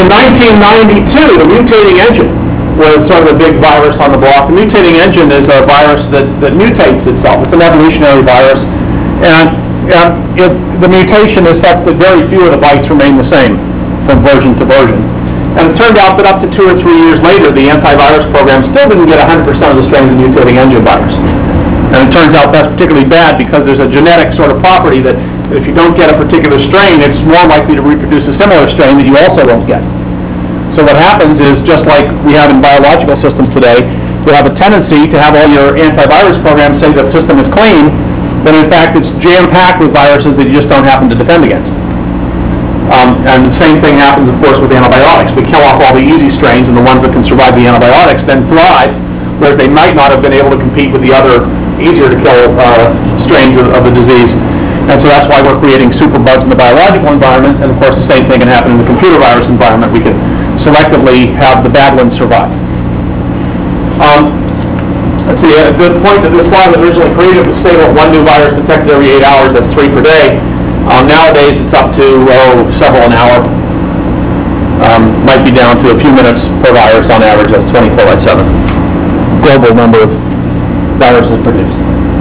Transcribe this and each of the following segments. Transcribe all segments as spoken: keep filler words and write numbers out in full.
In nineteen ninety-two, the mutating engine was sort of a big virus on the block. The mutating engine is a virus that, that mutates itself. It's an evolutionary virus. And uh, it, the mutation is such that very few of the bytes remain the same from version to version. And it turned out that up to two or three years later, the antivirus program still didn't get one hundred percent of the strains of the mutating engine virus. And it turns out that's particularly bad because there's a genetic sort of property that if you don't get a particular strain, it's more likely to reproduce a similar strain that you also won't get. So what happens is, just like we have in biological systems today, you have a tendency to have all your antivirus programs say the system is clean, but in fact it's jam-packed with viruses that you just don't happen to defend against. Um, and the same thing happens, of course, with antibiotics. We kill off all the easy strains, and the ones that can survive the antibiotics then thrive, whereas they might not have been able to compete with the other easier-to-kill uh, strains of, of the disease. And so that's why we're creating superbugs in the biological environment, and of course the same thing can happen in the computer virus environment. We can selectively have the bad ones survive. Um, let's see, a good point that this slide was originally created was stable at one new virus detected every eight hours, that's three per day. Um, nowadays it's up to, oh, several an hour. Um, might be down to a few minutes per virus on average, that's twenty-four by seven. Global number of viruses produced.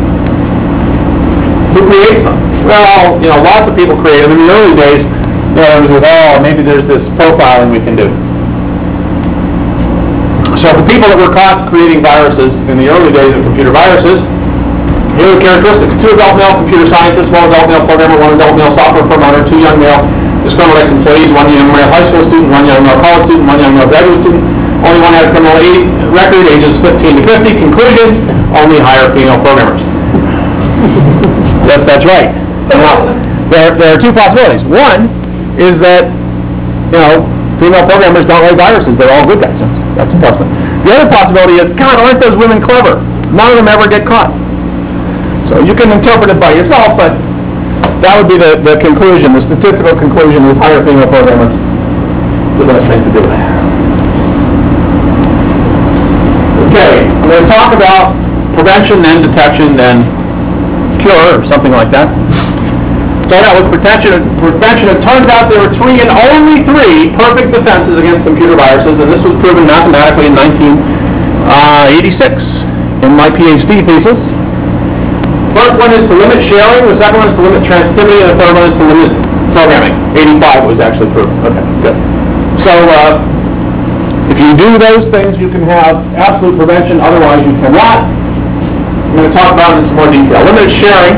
Who creates them? Well, you know, lots of people create them. In the early days, you know, it was like, oh, maybe there's this profiling we can do. So the people that were caught creating viruses in the early days of computer viruses, here are the characteristics. Two adult male computer scientists, one adult male programmer, one adult male software programmer, two young male Discriminates employees, one young male high school student, one young male college student, one young male graduate student. Only one had a criminal record, ages fifteen to fifty. Conclusion, only hire female programmers. Yes, that's right. Now, there, there are two possibilities. One is that, you know, female programmers don't write viruses. They're all good guys. That's, that's a possibility. The other possibility is, God, aren't those women clever? None of them ever get caught. So you can interpret it by yourself, but that would be the, the conclusion. The statistical conclusion is hire female programmers. The best thing to do. Okay, I'm going to talk about prevention, then detection, then cure, or something like that. Start out with prevention. Prevention. It turns out there are three and only three perfect defenses against computer viruses, and this was proven mathematically in nineteen eighty-six in my PhD thesis. First one is to limit sharing, the second one is to limit transitivity, and the third one is to limit programming. eighty-five was actually proven. Okay, good. So uh, if you do those things, you can have absolute prevention, otherwise you cannot. I'm going to talk about it in some more detail. Limited sharing.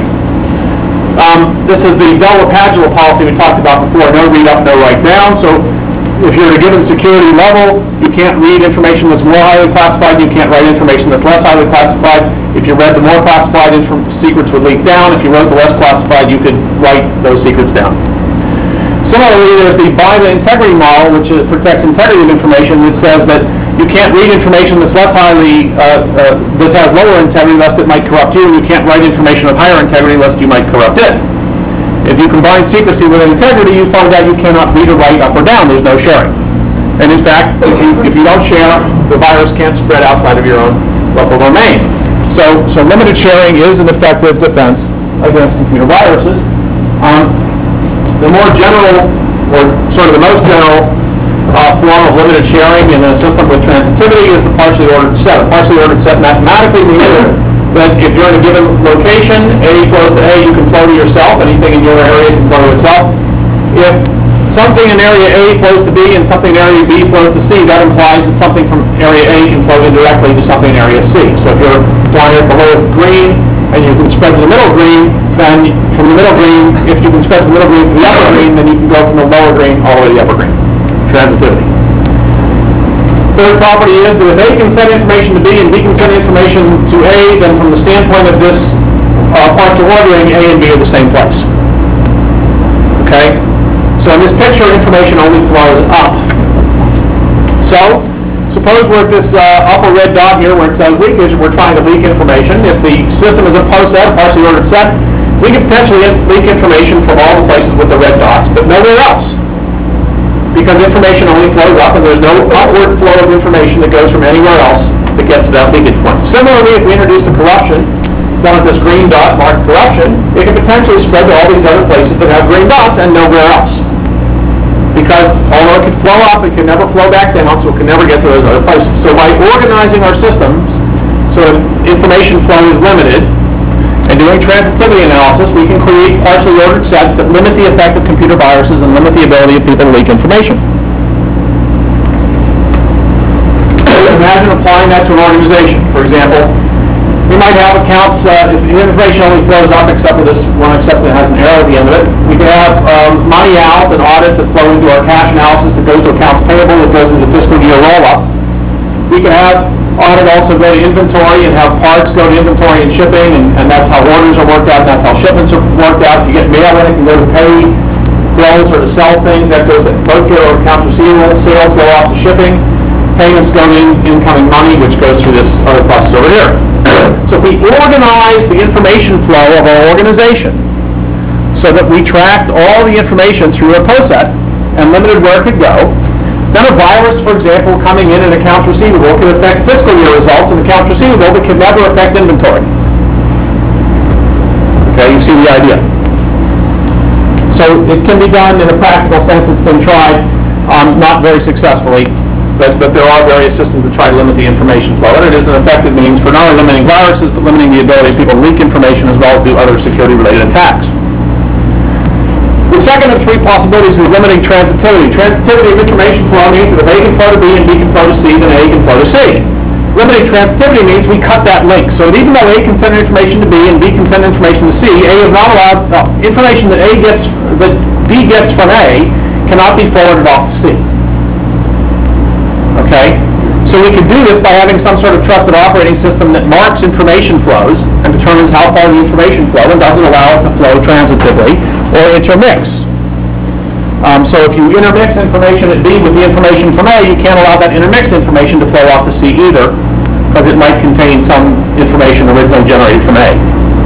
Um, this is the Bell Padula policy we talked about before, no read up, no write down. So if you're at a given security level, you can't read information that's more highly classified, you can't write information that's less highly classified. If you read the more classified, secrets would leak down. If you wrote the less classified, you could write those secrets down. Similarly, there's the by the integrity model, which protects integrity of information, that says that you can't read information that's less highly, uh, uh, that has lower integrity, lest it might corrupt you, and you can't write information of higher integrity, lest you might corrupt it. If you combine secrecy with integrity, you find out you cannot read or write up or down. There's no sharing. And in fact, if you, if you don't share, the virus can't spread outside of your own local domain. So, so limited sharing is an effective defense against computer viruses. Um, the more general, or sort of the most general uh, form of limited sharing in a system with transitivity is the partially ordered set. A partially ordered set mathematically means that if you're in a given location, A flows to A, you can flow to yourself. Anything in your area can flow to itself. If something in area A flows to B and something in area B flows to C, that implies that something from area A can flow indirectly to something in area C. So if you're down here at the lowest green and you can spread to the middle green, then from the middle green, if you can spread from the middle green to the upper green, then you can go from the lower green all the way to the upper green. Transitivity. Third property is that if A can send information to B and B can send information to A, then from the standpoint of this uh, partial ordering, A and B are the same place. Okay? So in this picture, information only flows up. So, suppose we're at this uh, upper red dot here where it says leakage, and we're trying to leak information. If the system is a poset, a partially ordered set, we can potentially leak information from all the places with the red dots, but nowhere else. Because information only flows up, and there's no upward flow of information that goes from anywhere else that gets to that leakage point. Similarly, if we introduce a corruption, down at this green dot marked corruption, it can potentially spread to all these other places that have green dots and nowhere else. because although it could flow up, it can never flow back down, so it can never get to those other places. So by organizing our systems so that information flow is limited, and doing transitivity analysis, we can create partially ordered sets that limit the effect of computer viruses and limit the ability of people to leak information. Imagine applying that to an organization. For example, we might have accounts, uh, if the information only flows up except for this one except that has an arrow at the end of it. We can have um, money out and audits that flow into our cash analysis that goes to accounts payable, that goes into fiscal year roll-up. We can have audit also go to inventory and have parts go to inventory and shipping, and, and that's how orders are worked out, and that's how shipments are worked out. If you get mail in, it can go to pay bills or to sell things. That goes to both your accounts receivable. Sales go off to shipping. Payments go in incoming money, which goes through this other process over here. So if we organize the information flow of our organization so that we tracked all the information through a POSET and limited where it could go, then a virus, for example, coming in in accounts receivable could affect fiscal year results in accounts receivable, but could never affect inventory. Okay, you see the idea. So it can be done in a practical sense. It's been tried, um, not very successfully, but, but there are various systems that try to limit the information flow. And it is an effective means for not only limiting viruses, but limiting the ability of people to leak information as well as do other security-related attacks. The second of three possibilities is limiting transitivity. Transitivity of information flow means that if A can flow to B and B can flow to C, then A can flow to C. Limiting transitivity means we cut that link. So that even though A can send information to B and B can send information to C, A is not allowed, no, information that A gets, that B gets from A cannot be forwarded off to C. Okay? So we can do this by having some sort of trusted operating system that marks information flows and determines how far the information flow and doesn't allow it to flow transitively or intermix. Um, so if you intermix information at B with the information from A, you can't allow that intermixed information to flow off to C either, because it might contain some information originally generated from A.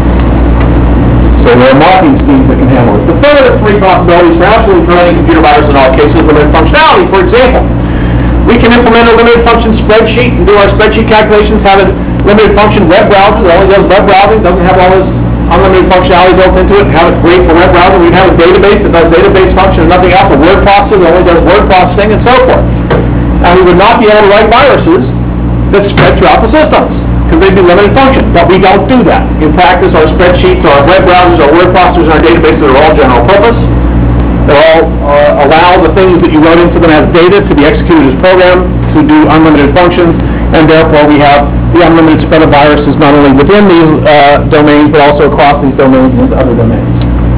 So there are marking schemes that can handle this. The third of three possibilities for absolutely preventing computer viruses in all cases is limited functionality. For example, we can implement a limited function spreadsheet and do our spreadsheet calculations, have a limited function web browser that only does web browsing, doesn't have all this unlimited functionality built into it, and have it great for web browsing. We'd have a database that does database function and nothing else, a word processor that only does word processing, and so forth. And we would not be able to write viruses that spread throughout the systems, because they'd be limited function. But we don't do that. In practice, our spreadsheets, our web browsers, our word processors, and our databases are all general purpose. They all uh, allow the things that you wrote into them as data to be executed as program to do unlimited functions, and therefore we have the unlimited spread of viruses not only within these uh, domains, but also across these domains and into other domains.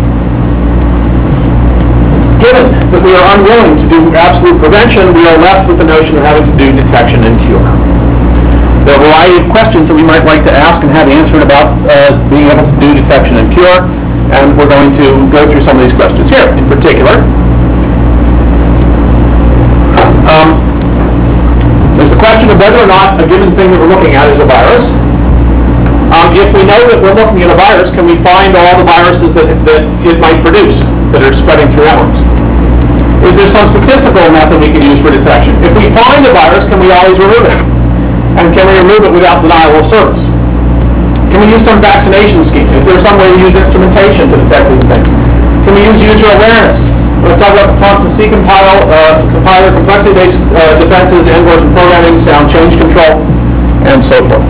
Given that we are unwilling to do absolute prevention, we are left with the notion of having to do detection and cure. There are a variety of questions that we might like to ask and have answered about uh, being able to do detection and cure, and we're going to go through some of these questions here. In particular, um, there's the question of whether or not a given thing that we're looking at is a virus. Um, if we know that we're looking at a virus, can we find all the viruses that, that it might produce that are spreading through networks? Is there some statistical method we can use for detection? If we find a virus, can we always remove it? And can we remove it without denial of service? Can we use some vaccination scheme? Is there some way to use instrumentation to detect these things? Can we use user awareness? Let's talk about the Thompson C compile, uh, compiler, complexity-based uh, defenses, endpoints and programming, sound change control, and so forth.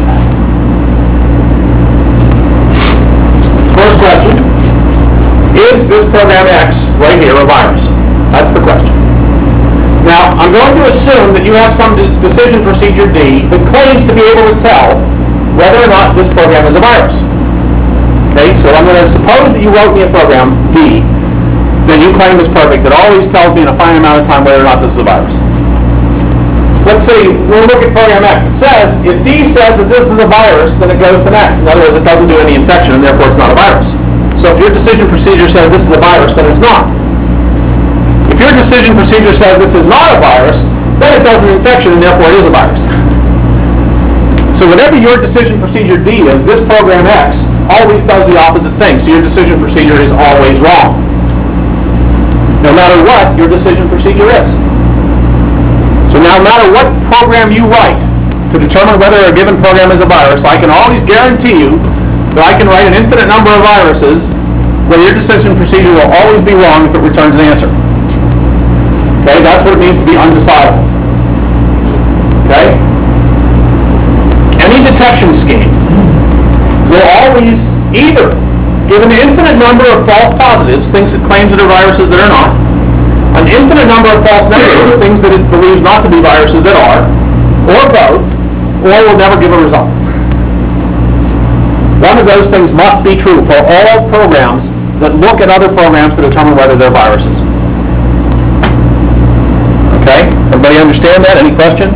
First question, is this program X right here a virus? That's the question. Now, I'm going to assume that you have some de- decision procedure D that claims to be able to tell whether or not this program is a virus. Okay, so I'm going to suppose that you wrote me a program, D, that you claim is perfect, that always tells me in a finite amount of time whether or not this is a virus. Let's say we'll look at program X. It says, if D says that this is a virus, then it goes to next. In other words, it doesn't do any infection, and therefore it's not a virus. So if your decision procedure says this is a virus, then it's not. If your decision procedure says this is not a virus, then it does an infection, and therefore it is a virus. So whatever your decision procedure D is, this program X always does the opposite thing. So your decision procedure is always wrong, no matter what your decision procedure is. So now no matter what program you write to determine whether a given program is a virus, I can always guarantee you that I can write an infinite number of viruses where your decision procedure will always be wrong if it returns an answer. Okay, that's what it means to be undecidable. Okay? Any detection scheme will always either give an infinite number of false positives, things it claims that are viruses that are not, an infinite number of false negatives, things that it believes not to be viruses that are, or both, or will never give a result. One of those things must be true for all programs that look at other programs to determine whether they're viruses. Okay? Everybody understand that? Any questions?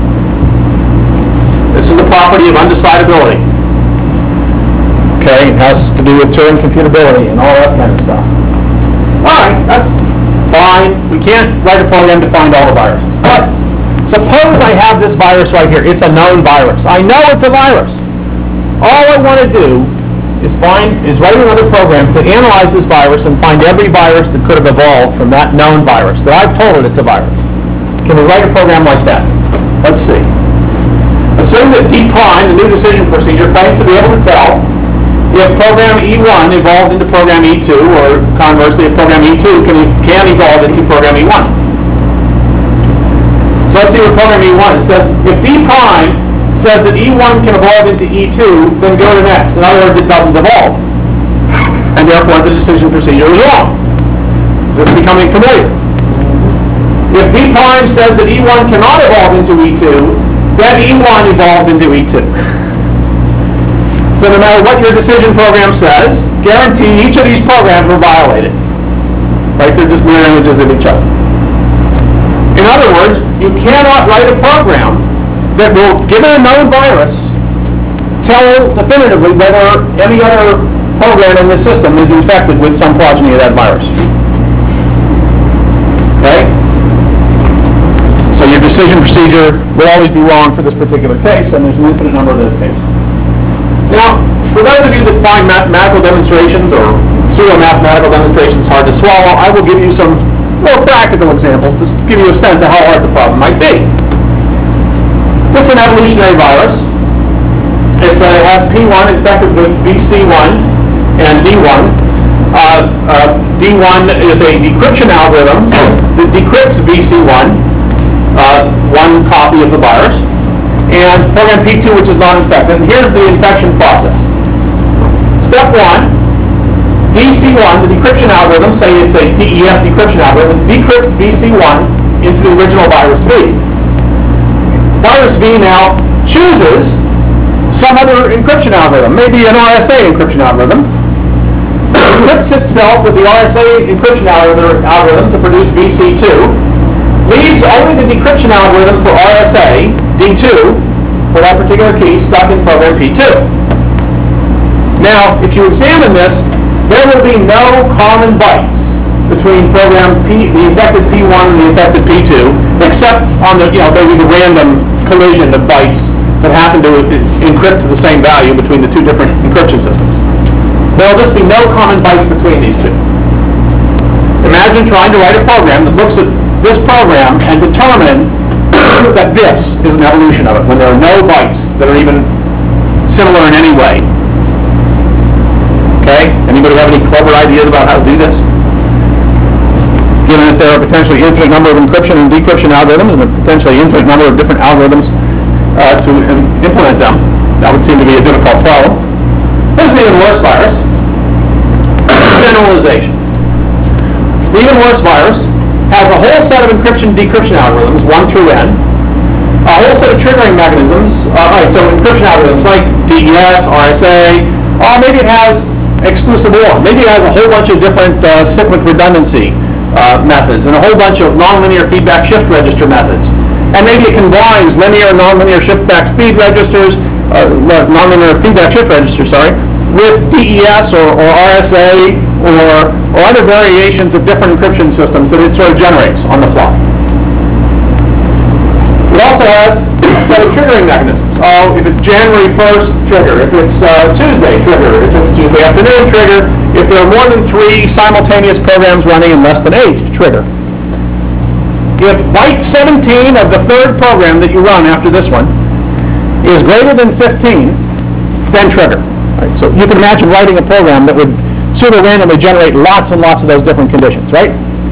This is the property of undecidability. Okay, it has to do with Turing computability and all that kind of stuff. All right, that's fine. We can't write a program to find all the viruses. But suppose I have this virus right here. It's a known virus. I know it's a virus. All I want to do is find is write another program to analyze this virus and find every virus that could have evolved from that known virus that I've told it it's a virus. Can we write a program like that? Let's see. Assume that D prime, the new decision procedure, claims to be able to tell if program E one evolved into program E two, or conversely, if program E two can, can evolve into program E one. So let's see what program E one is. It says if D prime says that E one can evolve into E two, then go to next. In other words, it doesn't evolve. And therefore, the decision procedure is wrong. This is becoming familiar. If D prime says that E one cannot evolve into E two, then E one evolved into E two. So no matter what your decision program says, guarantee each of these programs will violate it. Right? They're just mirror images of each other. In other words, you cannot write a program that will, given a known virus, tell definitively whether any other program in the system is infected with some progeny of that virus. Okay? So your decision procedure will always be wrong for this particular case, and there's an infinite number of those cases. Now, for those of you that find mathematical demonstrations or pseudo-mathematical demonstrations hard to swallow, I will give you some more practical examples to give you a sense of how hard the problem might be. This is an evolutionary virus. It's, uh, it has P one infected with B C one and D one. Uh, uh, D one is a decryption algorithm that decrypts B C one, uh, one copy of the virus, and program P two, which is not infected. And here's the infection process. Step one, B C one, the decryption algorithm, say it's a D E S decryption algorithm, decrypts B C one into the original virus V. Virus V now chooses some other encryption algorithm, maybe an R S A encryption algorithm, encrypts itself with the R S A encryption algorithm to produce B C two, leaves only the decryption algorithm for R S A, D two, for that particular key, stuck in program P two. Now, if you examine this, there will be no common bytes between program P, the infected P one and the infected P two, except on the, you know, maybe the random collision of bytes that happen to encrypt to the same value between the two different encryption systems. There will just be no common bytes between these two. Imagine trying to write a program that looks at this program and determine that this is an evolution of it, when there are no bytes that are even similar in any way. Okay? Anybody have any clever ideas about how to do this? Given that there are potentially infinite number of encryption and decryption algorithms and a potentially infinite number of different algorithms uh, to im- implement them, that would seem to be a difficult problem. Here's an even worse virus. Generalization. The even worse virus has a whole set of encryption and decryption algorithms, one through n, a whole set of triggering mechanisms, uh, all right, so encryption algorithms like D E S, R S A, or maybe it has exclusive or, maybe it has a whole bunch of different uh, cyclic redundancy uh, methods and a whole bunch of nonlinear feedback shift register methods. And maybe it combines linear and nonlinear shift back speed registers, uh, nonlinear feedback shift registers, sorry, with D E S or, or R S A or, or other variations of different encryption systems that it sort of generates on the fly. It also has a set of triggering mechanisms. Oh, if it's January first, trigger. If it's uh, Tuesday, trigger. If it's Tuesday afternoon, trigger. If there are more than three simultaneous programs running and less than eight, trigger. If byte seventeen of the third program that you run after this one is greater than fifteen, then trigger. Right, so you can imagine writing a program that would pseudo-randomly generate lots and lots of those different conditions, right?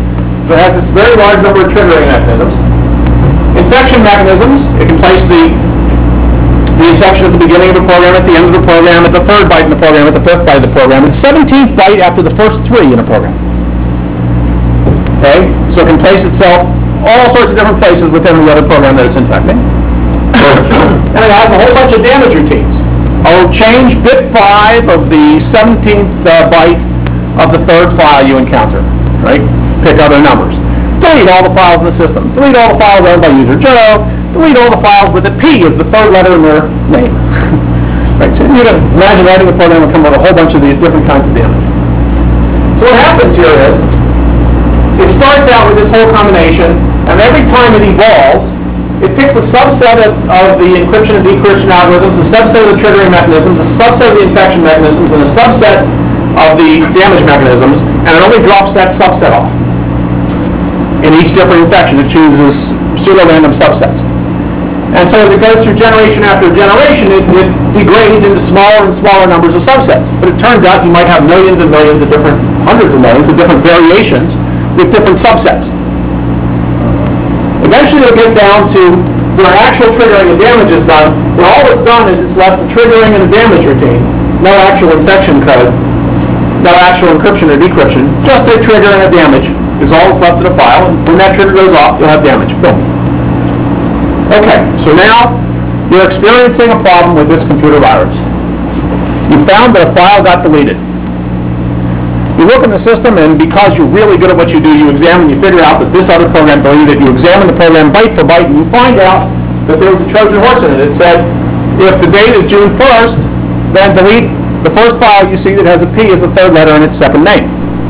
So it has this very large number of triggering mechanisms. Infection mechanisms, it can place the, the infection at the beginning of the program, at the end of the program, at the third byte in the program, at the fifth byte of the program, and the seventeenth byte after the first three in a program. Okay? So it can place itself all sorts of different places within the other program that it's infecting. And it has a whole bunch of damage routines. I'll change bit five of the seventeenth uh, byte of the third file you encounter. Right? Pick other numbers. Delete all the files in the system. Delete all the files owned by user Joe. Delete all the files with a P as the third letter in their name. Right? So you can imagine writing a program that will come with a whole bunch of these different kinds of damage. So what happens here is, it starts out with this whole combination, and every time it evolves, it picks a subset of, of the encryption and decryption algorithms, a subset of the triggering mechanisms, a subset of the infection mechanisms, and a subset of the damage mechanisms, and it only drops that subset off. In each different infection, it chooses pseudo-random subsets. And so as it goes through generation after generation, it, it degrades into smaller and smaller numbers of subsets. But it turns out you might have millions and millions of different, hundreds of millions of different variations with different subsets. Eventually it'll get down to where actual triggering and damage is done, where all it's done is it's left a triggering and a damage routine, no actual infection code, no actual encryption or decryption, just a trigger and a damage is all that's left in the file, and when that trigger goes off, you'll have damage. Boom. Okay, so now you're experiencing a problem with this computer virus. You found that a file got deleted. You look in the system, and because you're really good at what you do, you examine, you figure out that this other program deleted it. You examine the program byte for byte, and you find out that there was a Trojan horse in it. It said, if the date is June first, then delete the first file you see that has a P as the third letter in its second name.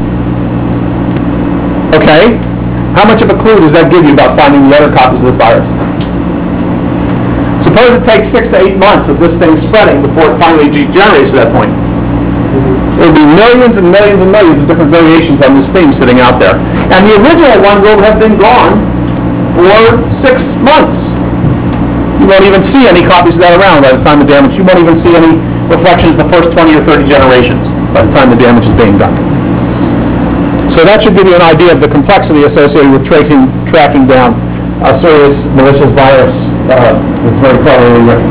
Okay? How much of a clue does that give you about finding the other copies of this virus? Suppose it takes six to eight months of this thing spreading before it finally degenerates to that point. There would be millions and millions and millions of different variations on this theme sitting out there. And the original one will have been gone for six months. You won't even see any copies of that around by the time the damage, you won't even see any reflections of the first twenty or thirty generations by the time the damage is being done. So that should give you an idea of the complexity associated with tracing, tracking down a serious malicious virus uh, that's very cleverly written.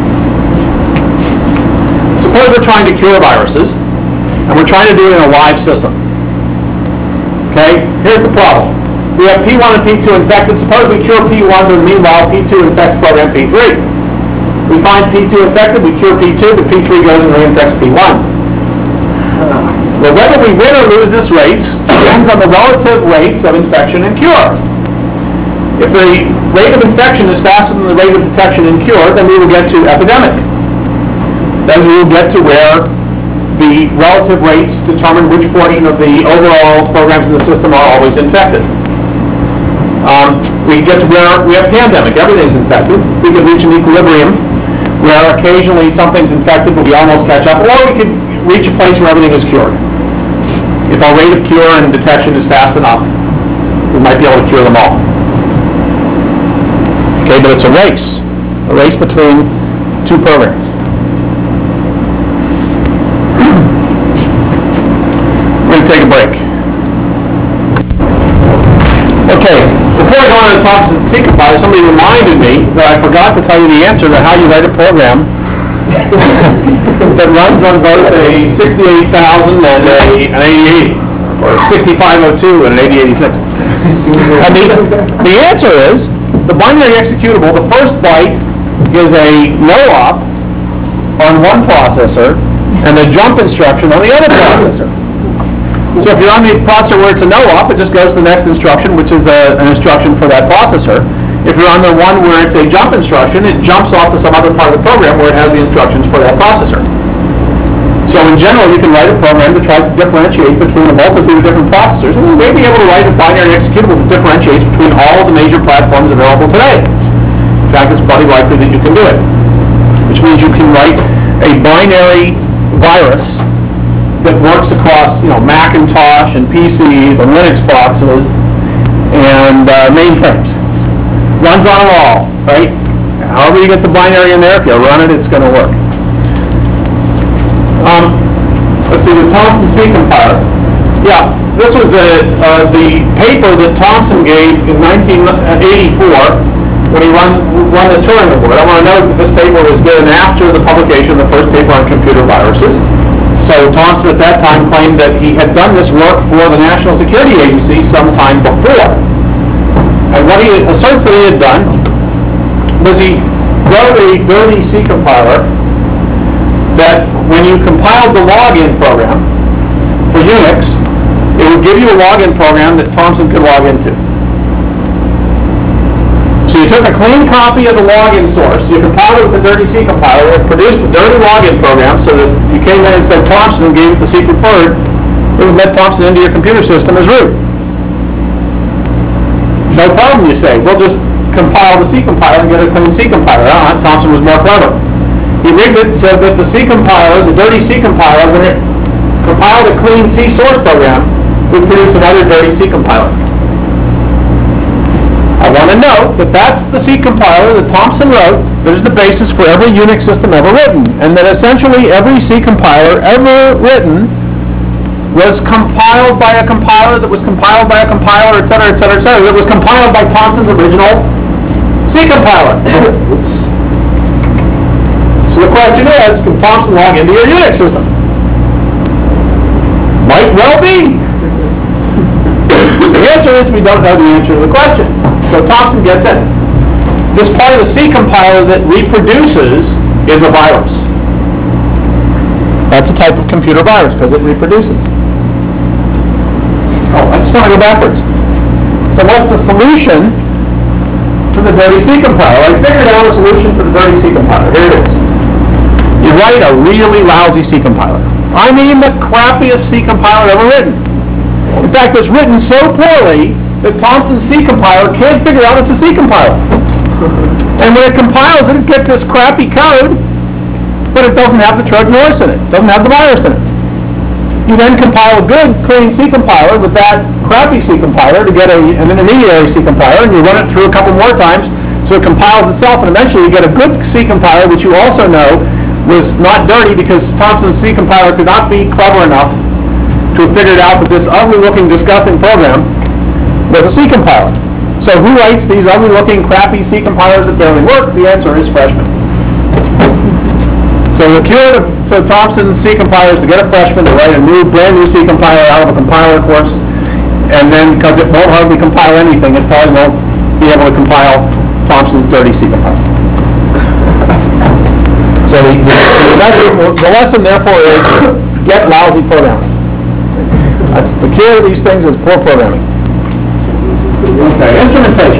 Suppose we're trying to cure viruses, and we're trying to do it in a live system. Okay, here's the problem. We have P one and P two infected. Suppose we cure P one, but meanwhile P two infects program P three. We find P two infected, we cure P two, but P three goes and reinfects P one. Well, whether we win or lose this race depends on the relative rates of infection and cure. If the rate of infection is faster than the rate of detection and cure, then we will get to epidemic. Then we will get to where the relative rates determine which portion of the overall programs in the system are always infected. Um, we get to where we have pandemic, everything's infected. We could reach an equilibrium where occasionally something's infected but we almost catch up, or we could reach a place where everything is cured. If our rate of cure and detection is fast enough, we might be able to cure them all. Okay, but it's a race, a race between two programs. We're going to take a break. Okay, before I go on to talk to secret about it, somebody reminded me that I forgot to tell you the answer to how you write a program that runs on both a sixty-eight thousand and a, an eighty eighty, or a sixty-five oh two and an eighty eighty-six. And the, the answer is, the binary executable, the first byte is a no-op on one processor and the jump instruction on the other processor. So if you're on the processor where it's a no-op, it just goes to the next instruction, which is a, an instruction for that processor. If you're on the one where it's a jump instruction, it jumps off to some other part of the program where it has the instructions for that processor. So in general, you can write a program that tries to differentiate between a multitude of different processors, and you may be able to write a binary executable that differentiates between all of the major platforms available today. In fact, it's probably likely that you can do it, which means you can write a binary virus that works across, you know, Macintosh and P Cs and Linux boxes and uh, mainframes. Runs on them all, right? However you get the binary in there, if you run it, it's going to work. Um, let's see, the Thompson C compiler. Yeah, this was a, uh, the paper that Thomson gave in nineteen eighty-four when he run, won the Turing Award. I want to note that this paper was given after the publication of the first paper on computer viruses. So Thomson at that time claimed that he had done this work for the National Security Agency sometime before. And what he asserts that he had done was he wrote a dirty C compiler that when you compiled the login program for Unix, it would give you a login program that Thomson could log into. So you took a clean copy of the login source, you compiled it with a dirty C compiler, it produced a dirty login program so that if you came in and said Thomson and gave it the secret word, it would let Thomson into your computer system as root. No problem, you say. We'll just compile the C compiler and get a clean C compiler. Uh, Thomson was more clever. He rigged it so that the C compiler, the dirty C compiler, when it compiled a clean C source program, would produce another dirty C compiler. I want to note that that's the C compiler that Thomson wrote that is the basis for every Unix system ever written, and that essentially every C compiler ever written was compiled by a compiler that was compiled by a compiler, et cetera, et cetera, et cetera, that was compiled by Thomson's original C compiler. So the question is, can Thomson log into your Unix system? Might well be. The answer is we don't know the answer to the question. So Thomson gets in. This part of the C compiler that reproduces is a virus. That's a type of computer virus because it reproduces. Oh, I just want to go backwards. So what's the solution to the dirty C compiler? I figured out a solution for the dirty C compiler. Here it is. You write a really lousy C compiler. I mean the crappiest C compiler ever written. In fact, it's written so poorly that Thomson's C compiler can't figure out it's a C compiler. And when it compiles it, it gets this crappy code, but it doesn't have the Trojan horse in it. It doesn't have the virus in it. You then compile a good, clean C compiler with that crappy C compiler to get a, an intermediary C compiler, and you run it through a couple more times so it compiles itself, and eventually you get a good C compiler, which you also know was not dirty because Thomson's C compiler could not be clever enough to have figured out that this ugly-looking, disgusting program was a C compiler. So who writes these ugly-looking, crappy C compilers that barely work? The answer is Freshman. So the cure to, to Thomson's C compiler is to get a freshman to write a new, brand new C compiler out of a compiler course, and then, because it won't hardly compile anything, it probably won't be able to compile Thomson's dirty C compiler. So the, the, the, lesson, the lesson, therefore, is get lousy programming. That's the cure to these things is poor programming. Okay, instrumentation.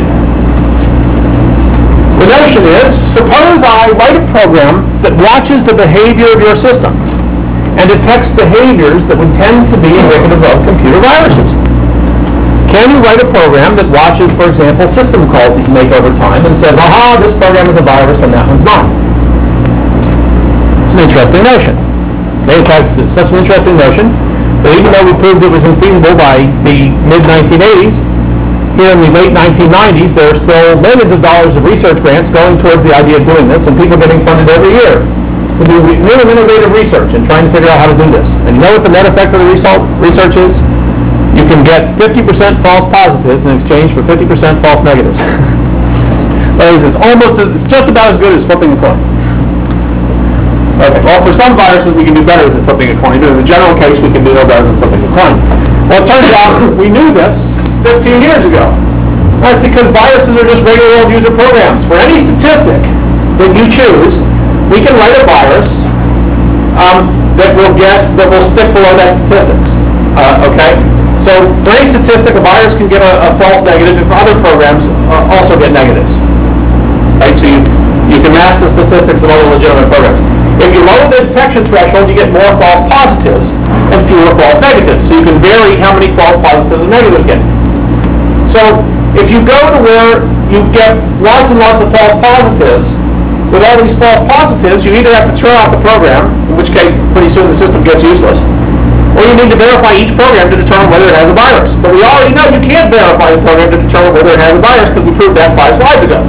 The notion is, suppose I write a program that watches the behavior of your system and detects behaviors that would tend to be indicative of computer viruses. Can you write a program that watches, for example, system calls that you make over time and says, aha, this program is a virus and that one's not? It's an interesting notion. Okay, in fact, it's such an interesting notion that even though we proved it was infeasible by the mid nineteen eighties, here in the late nineteen nineties, there are still millions of dollars of research grants going towards the idea of doing this, and people getting funded every year to do new and innovative research and trying to figure out how to do this. And you know what the net effect of the research is? You can get fifty percent false positives in exchange for fifty percent false negatives. That is, it's almost, it's just about as good as flipping a coin. Okay, well, for some viruses we can do better than flipping a coin, but in the general case we can do no better than flipping a coin. Well, it turns out we knew this fifteen years ago. That's because viruses are just regular old user programs. For any statistic that you choose, we can write a virus um, that will get that will stick below that statistic. Uh, okay, so for any statistic, a virus can get a, a false negative if other programs uh, also get negatives. Right, so you you can mask the statistics of other legitimate programs. If you lower the detection threshold, you get more false positives and fewer false negatives. So you can vary how many false positives and negatives get. So if you go to where you get lots and lots of false positives, with all these false positives, you either have to throw out the program, in which case pretty soon the system gets useless, or you need to verify each program to determine whether it has a virus. But we already know you can't verify the program to determine whether it has a virus because we proved that five slides ago.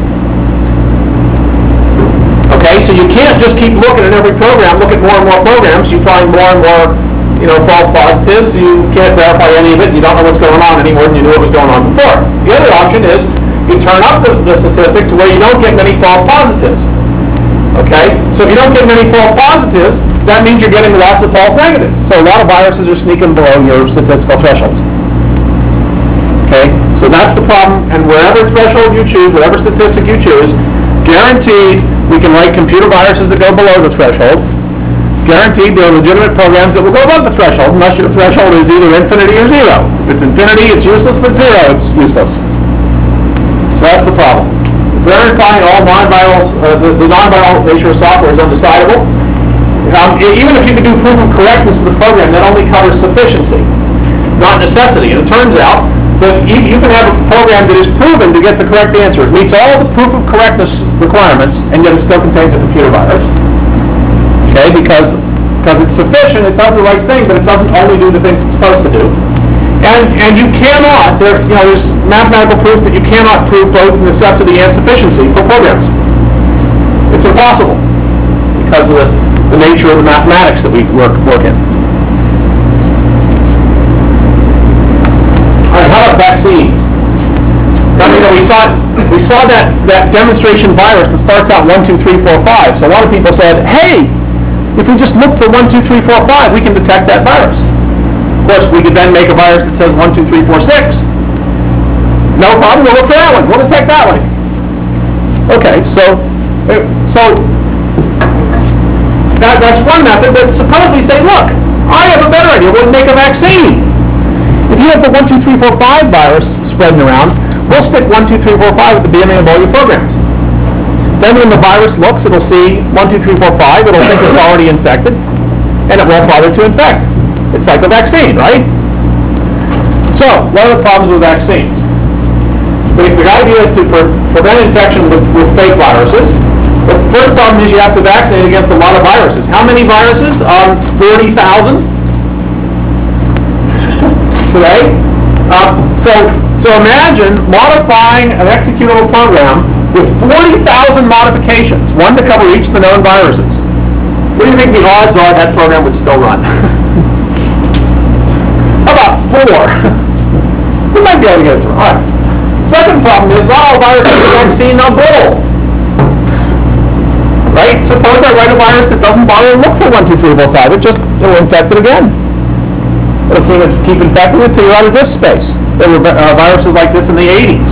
Okay, so you can't just keep looking at every program, look at more and more programs, you find more and more you know, false positives. You can't verify any of it. You don't know what's going on any more than you knew what was going on before. The other option is you turn up the, the statistic to where you don't get many false positives. Okay? So if you don't get many false positives, that means you're getting lots of false negatives. So a lot of viruses are sneaking below your statistical thresholds. Okay? So that's the problem, and wherever threshold you choose, whatever statistic you choose, guaranteed we can write computer viruses that go below the threshold. Guaranteed there are legitimate programs that will go above the threshold, unless your threshold is either infinity or zero. If it's infinity, it's useless. If it's zero, it's useless. So that's the problem. Verifying all non-viral, uh, the, the non-viral nature of software is undecidable. Um, even if you can do proof of correctness of the program, that only covers sufficiency, not necessity. And it turns out that you, you can have a program that is proven to get the correct answer. It meets all the proof of correctness requirements, and yet it still contains a computer virus. Okay, because because it's sufficient, it does the right thing, but it doesn't only do the things it's supposed to do. And and you cannot, there, you know, there's mathematical proof that you cannot prove both necessity and sufficiency for programs. It's impossible because of the, the nature of the mathematics that we work work in. All right, how about vaccines? I mean, we saw we saw that that demonstration virus that starts out one, two, three, four, five. So a lot of people said, hey, if we just look for one, two, three, four, five, we can detect that virus. Of course, we could then make a virus that says one, two, three, four, six. No problem, we'll look for that one. We'll detect that one. Okay, so, so that, that's one method, but suppose we say, look, I have a better idea. We'll make a vaccine. If you have the one, two, three, four, five virus spreading around, we'll stick one, two, three, four, five at the beginning of all your programs. Then when the virus looks, it'll see one, two, three, four, five. It'll think it's already infected, and it won't bother to infect. It's like a vaccine, right? So, what are the problems with vaccines? The, the idea is to pre- prevent infection with, with fake viruses. The first problem is you have to vaccinate against a lot of viruses. How many viruses? Um, forty thousand today. Um, so, so imagine modifying an executable program with forty thousand modifications, one to cover each of the known viruses. What do you think the odds are that program would still run? How about four? We might be able to get it to run. All right. Second problem is not all viruses are vaccine on bull. Right? Suppose I write a virus that doesn't bother to look for one, two, three, four, five. It just it'll infect it again. It'll keep, keep infecting it until you're out of disk space. There were uh, viruses like this in the eighties.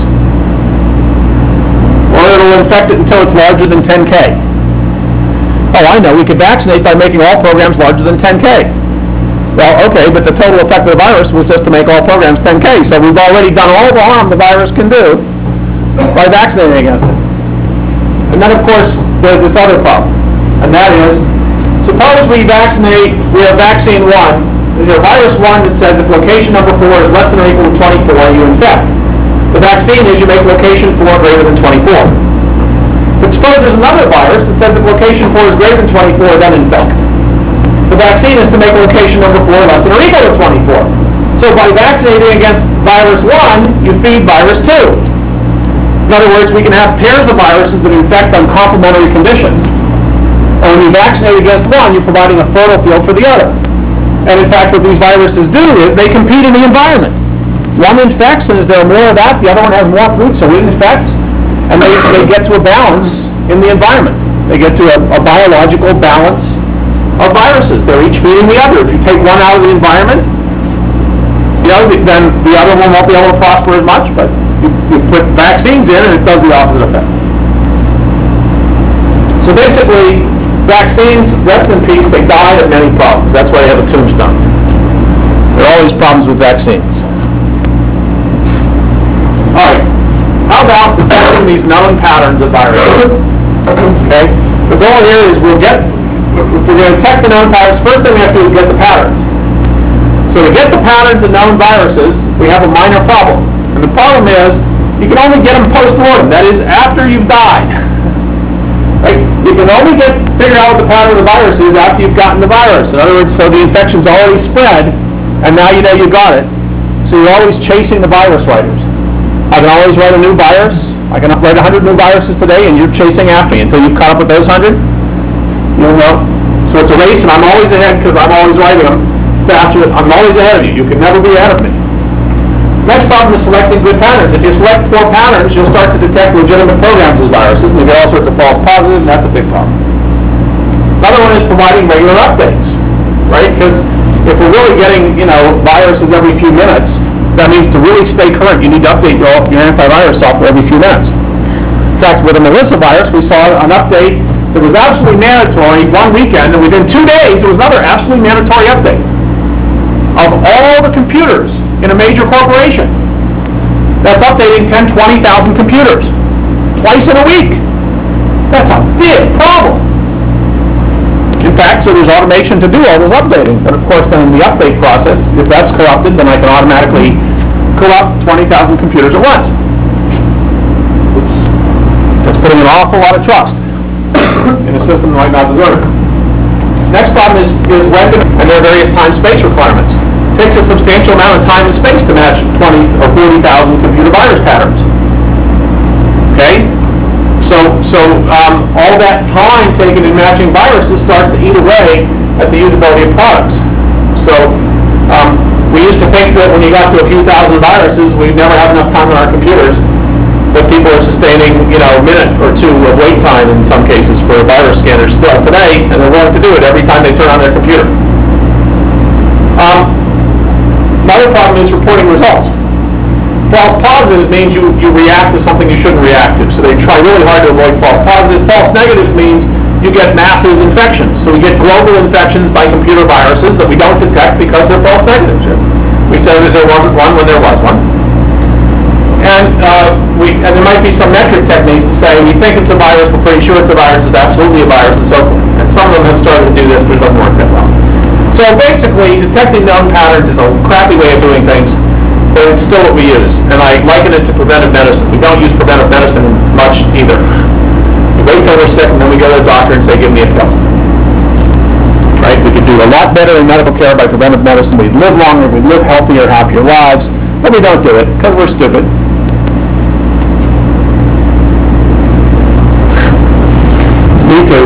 Or it'll infect it until it's larger than ten K. Oh, I know, we could vaccinate by making all programs larger than ten K. Well, okay, but the total effect of the virus was just to make all programs ten K, so we've already done all the harm the virus can do by vaccinating against it. And then, of course, there's this other problem, and that is, suppose we vaccinate, we have vaccine one, there's a virus one that says if location number four is less than or equal to twenty-four, you infect. The vaccine is you make location four greater than twenty-four. But suppose there's another virus that says if location four is greater than twenty-four, then infect. The vaccine is to make location number four less than or equal to twenty-four. So by vaccinating against virus one, you feed virus two. In other words, we can have pairs of viruses that infect on complementary conditions. And when you vaccinate against one, you're providing a fertile field for the other. And in fact, what these viruses do is they compete in the environment. One infects, and as there are more of that, the other one has more fruit, so it infects. And they, they get to a balance in the environment. They get to a, a biological balance of viruses. They're each feeding the other. If you take one out of the environment, you know, then the other one won't be able to prosper as much, but you, you put vaccines in and it does the opposite effect. So basically, vaccines, rest in peace, they die of many problems. That's why they have a tombstone. There are always problems with vaccines. All right. How about detecting these known patterns of viruses? Okay. The goal here is we'll get, if we're going to detect the known patterns, first thing we have to do is get the patterns. So to get the patterns of known viruses, we have a minor problem. And the problem is, you can only get them post-mortem. That is, after you've died. Right? You can only get figure out what the pattern of the virus is after you've gotten the virus. In other words, so the infection's already spread, and now you know you got it. So you're always chasing the virus writers. I can always write a new virus. I can write one hundred new viruses today, and you're chasing after me until you've caught up with those one hundred. You'll know. So it's a race, and I'm always ahead because I'm always writing them. faster. I'm always ahead of you. You can never be ahead of me. Next problem is selecting good patterns. If you select poor patterns, you'll start to detect legitimate programs as viruses, and you get all sorts of false positives, and that's a big problem. Another one is providing regular updates, right? Because if we're really getting, you know, viruses every few minutes, that means to really stay current, you need to update your, your antivirus software every few minutes. In fact, with the Melissa virus, we saw an update that was absolutely mandatory one weekend, and within two days, there was another absolutely mandatory update of all the computers in a major corporation. That's updating ten, twenty thousand computers twice in a week. That's a big problem. In fact, so there's automation to do all this updating. But of course, then in the update process, if that's corrupted, then I can automatically corrupt twenty thousand computers at once. Oops. That's putting an awful lot of trust in a system that might not deserve it. Next problem is, is when to, and there are various time-space requirements. It takes a substantial amount of time and space to match twenty or forty thousand computer virus patterns. Okay? So, so um, all that time taken in matching viruses starts to eat away at the usability of products. So um, we used to think that when you got to a few thousand viruses, we'd never have enough time on our computers. But people are sustaining, you know, a minute or two of wait time in some cases for virus scanners still today, and they're willing to do it every time they turn on their computer. Um, another problem is reporting results. False positives means you, you react to something you shouldn't react to. So they try really hard to avoid false positives. False negatives means you get massive infections. So we get global infections by computer viruses that we don't detect because they're false negatives. We said that there wasn't one when there was one. And, uh, we, and there might be some metric techniques to say we think it's a virus, we're pretty sure it's a virus, it's absolutely a virus, and so forth. And some of them have started to do this, but it doesn't work that well. So basically, detecting known patterns is a crappy way of doing things, but it's still what we use. And I liken it to preventive medicine. We don't use preventive medicine much either. We wait till we're sick, and then we go to the doctor and say, give me a pill. Right? We could do a lot better in medical care by preventive medicine. We'd live longer, we'd live healthier, happier lives, but we don't do it because we're stupid. Me too.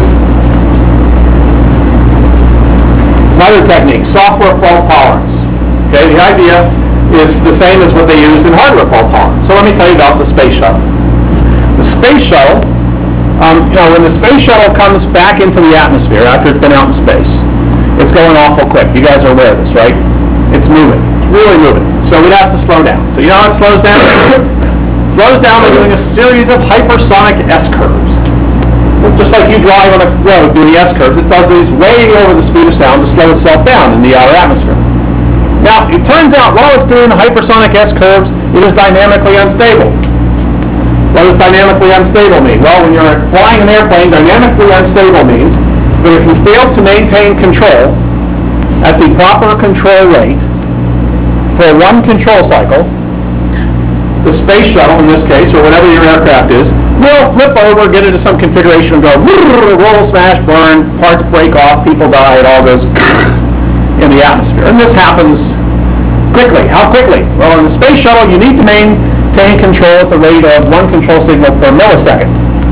Another technique, software fault tolerance. Okay, the idea is the same as what they used in hardware fault tolerance. So let me tell you about the space shuttle. The space shuttle, um, you know, when the space shuttle comes back into the atmosphere after it's been out in space, it's going awful quick. You guys are aware of this, right? It's moving. It's really moving. So we'd have to slow down. So you know how it slows down? It slows down by doing a series of hypersonic S-curves. Just like you drive on a road doing the S-curves, it does these way over the speed of sound to slow itself down in the outer atmosphere. Now, it turns out while it's doing the hypersonic S-curves, it is dynamically unstable. What does dynamically unstable mean? Well, when you're flying an airplane, dynamically unstable means that if you fail to maintain control at the proper control rate for one control cycle, the space shuttle in this case, or whatever your aircraft is, will flip over, get into some configuration and go roll, smash, burn, parts break off, people die, it all goes in the atmosphere. And this happens quickly. How quickly? Well, in the space shuttle, you need to maintain control at the rate of one control signal per millisecond.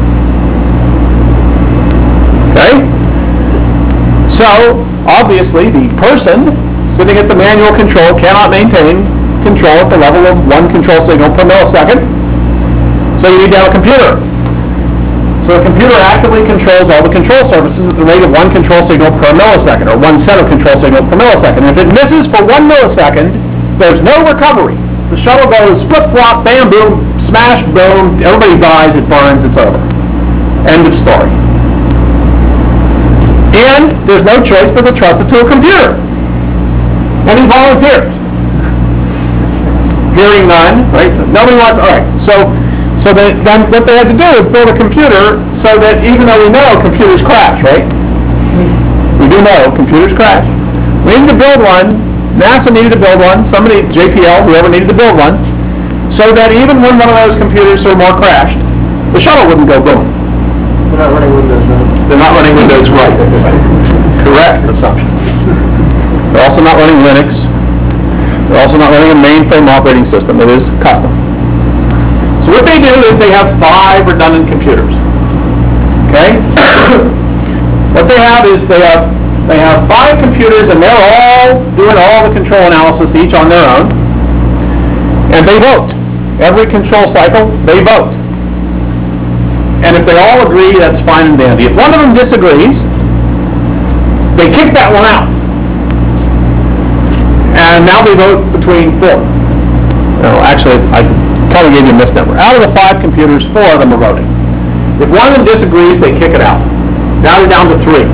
Okay? So, obviously, the person sitting at the manual control cannot maintain control at the level of one control signal per millisecond. So you need to have a computer. So the computer actively controls all the control surfaces at the rate of one control signal per millisecond, or one set of control signals per millisecond. If it misses for one millisecond, there's no recovery. The shuttle goes flip-flop, bam, boom, smash, boom, everybody dies, it burns, it's over. End of story. And there's no choice but to trust it to a computer. Any volunteers? Hearing none, right? Nobody wants, all right, so So that, then what they had to do is build a computer so that even though we know computers crash, right? We do know computers crash. We needed to build one. NASA needed to build one. Somebody, J P L, whoever needed to build one, so that even when one of those computers or more crashed, the shuttle wouldn't go boom. They're not running Windows now. They're not running Windows, right? Correct assumption. They're also not running Linux. They're also not running a mainframe operating system. It is custom. So what they do is they have five redundant computers. Okay? What they have is they have They have five computers, and they're all doing all the control analysis, each on their own. And they vote. Every control cycle, they vote. And if they all agree, that's fine and dandy. If one of them disagrees, they kick that one out. And now they vote between four. No, actually, I kind of gave you a misnumber. Out of the five computers, four of them are voting. If one of them disagrees, they kick it out. Now they're down to three.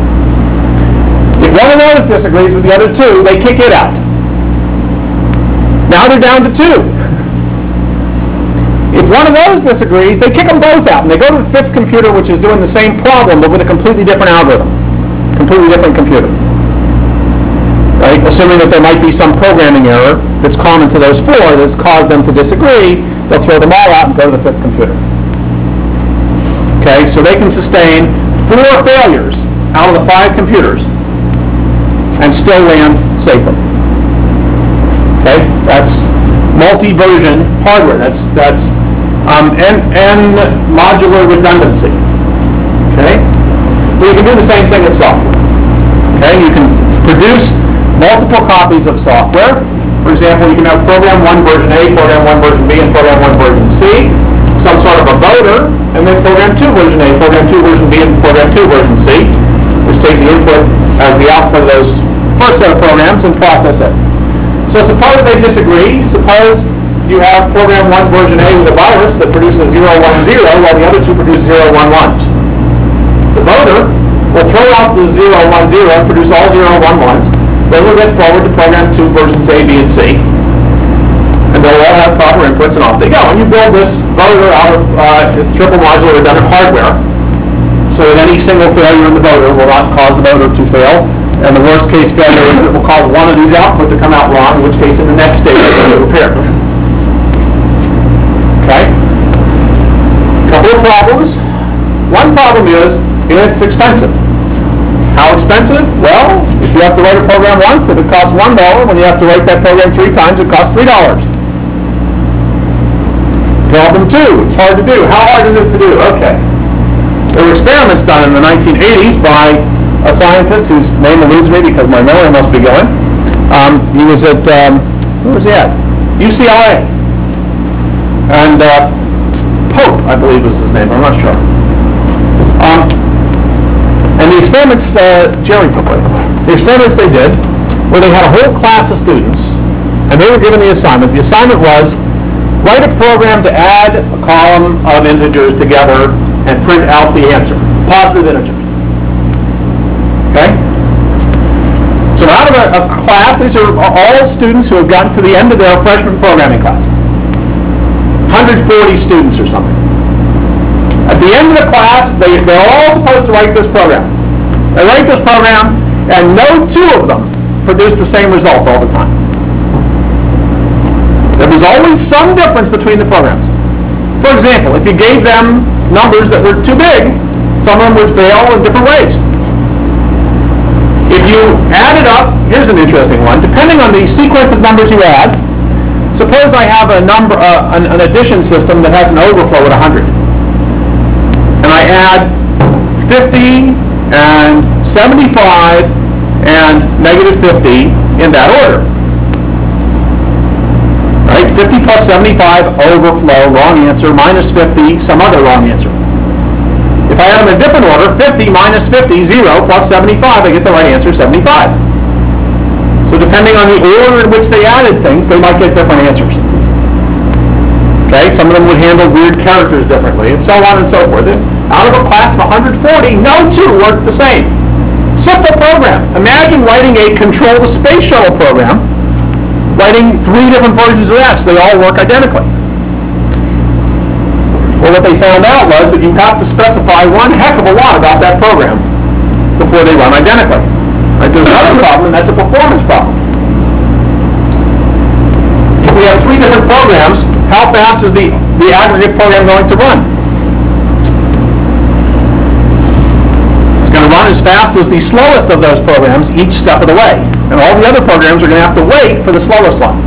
If one of those disagrees with the other two, they kick it out. Now they're down to two. If one of those disagrees, they kick them both out, and they go to the fifth computer, which is doing the same problem, but with a completely different algorithm. Completely different computer. Right? Assuming that there might be some programming error that's common to those four that's caused them to disagree, they'll throw them all out and go to the fifth computer. Okay, so they can sustain four failures out of the five computers and still land safely. Okay, that's multi-version hardware. That's that's um, and and modular redundancy. Okay, but you can do the same thing with software. Okay, you can produce multiple copies of software. For example, you can have program one version A, program one version B, and program one version C. Some sort of a voter, and then program two version A, program two version B, and program two version C, which takes the input as the output of those first set of programs and process it. So suppose they disagree. Suppose you have program one version A with a virus that produces zero one zero, while the other two produce zero one ones. The voter will throw out the zero one zero and produce all zero one ones. Then we'll get forward to program two versions A, B, and C. And they'll all have proper inputs, and off they go. And you build this voter out of uh, triple modular redundant hardware, so that any single failure in the voter will not cause the voter to fail. And the worst case failure is it will cause one of these output to come out wrong, in which case in the next stage it will repair. Okay? Couple of problems. One problem is it's expensive. How expensive? Well, if you have to write a program once, if it costs one dollar, when you have to write that program three times, it costs three dollars. Problem two, it's hard to do. How hard is it to do? Okay. There were experiments done in the nineteen eighties by a scientist whose name eludes me because my memory must be going. Um, he was at, um, where was he at? U C L A. And uh, Pope, I believe was his name, I'm not sure. Um, and the experiments, uh, Jerry Pope, the experiments they did, where they had a whole class of students, and they were given the assignment. The assignment was, write a program to add a column of integers together and print out the answer, positive integers. Okay? So out of a, a class, these are all students who have gotten to the end of their freshman programming class. one hundred forty students or something. At the end of the class, they, they're all supposed to write this program. They write this program, and no two of them produce the same result all the time. There was always some difference between the programs. For example, if you gave them numbers that were too big, some of them would fail in different ways. If you added up, here's an interesting one, depending on the sequence of numbers you add, suppose I have a number, uh, an, an addition system that has an overflow at one hundred. And I add fifty and seventy-five and negative fifty in that order. Right? fifty plus seventy-five, overflow, wrong answer, minus fifty, some other wrong answer. If I add them in a different order, fifty minus fifty, zero, plus seventy-five, I get the right answer, seventy-five. So depending on the order in which they added things, they might get different answers. Okay, some of them would handle weird characters differently, and so on and so forth. And out of a class of one hundred forty, no two work the same. Simple program. Imagine writing a control the space shuttle program, writing three different versions of that, so they all work identically. Well, what they found out was that you have to specify one heck of a lot about that program before they run identically. Right? There's another problem, and that's a performance problem. If we have three different programs, how fast is the, the aggregate program going to run? It's going to run as fast as the slowest of those programs each step of the way. And all the other programs are going to have to wait for the slowest one.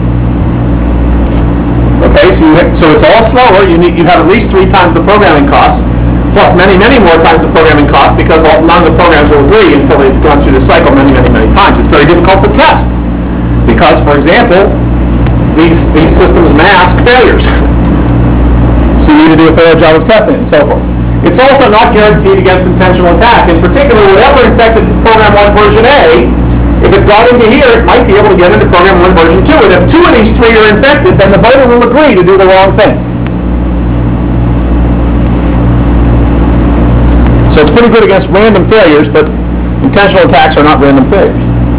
Okay, so, you, so it's all slower. You, need, you have at least three times the programming costs. plus many, many more times the programming cost, because all, none of the programs will agree until they've gone through the cycle many, many, many times. It's very difficult to test, because, for example, these, these systems mask failures. So you need to do a thorough job of testing it and so forth. It's also not guaranteed against intentional attack. In particular, whatever infected program one version A, if it got into here, it might be able to get into program one version two. And if two of these three are infected, then the voter will agree to do the wrong thing. So it's pretty good against random failures, but intentional attacks are not random failures.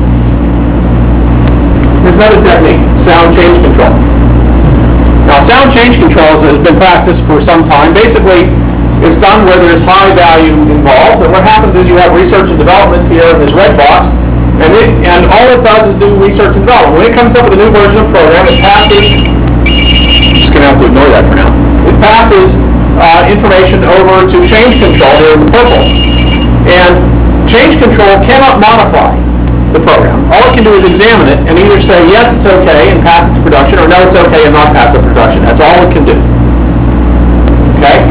Here's another technique, sound change control. Now, sound change control has been practiced for some time. Basically, it's done where there's high value involved, and what happens is you have research and development here in this red box, and, it, and all it does is do research and development. When it comes up with a new version of the program, it passes, I'm just going to have to ignore that for now, it passes uh, information over to change control here in the purple. And change control cannot modify the program. All it can do is examine it and either say, yes, it's okay, and pass it to production, or no, it's okay, and not pass it to production. That's all it can do. Okay?